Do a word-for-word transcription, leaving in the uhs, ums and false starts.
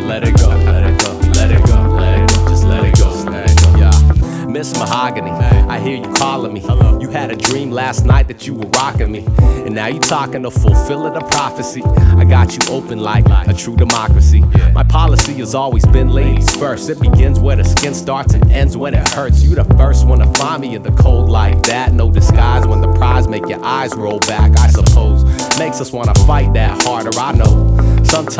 let it go, let it go, let it go, let it go, just let it go. Yeah. Miss Mahogany, I hear you calling me. You had a dream last night that you were rocking me, and now you talking to fulfill the prophecy. I got you open like a true democracy. My policy has always been ladies first. It begins where the skin starts and ends when it hurts. You the first one to find me in the cold like that. No disguise when the prize make your eyes roll back, I suppose. Makes us wanna fight that harder, I know. Sometimes